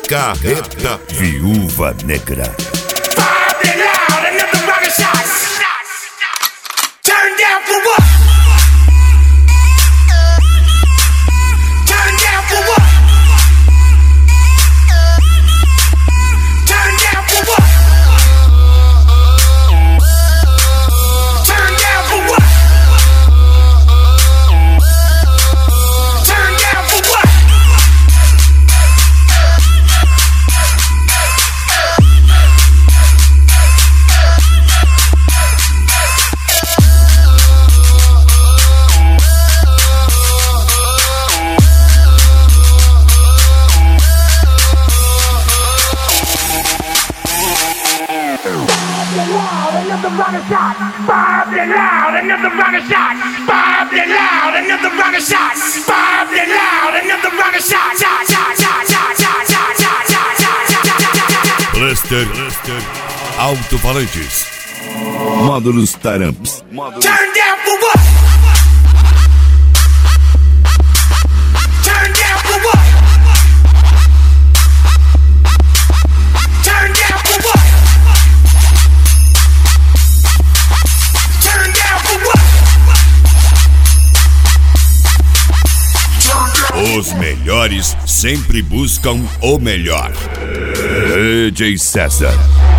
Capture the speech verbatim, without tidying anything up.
Carreta Viúva Negra. Cluster Alto-Falantes. Módulos Taramps. Módulos... Turn down for what? Turn down for what? Turn down for what? Turn down for what? Os melhores sempre buscam o melhor. D J César.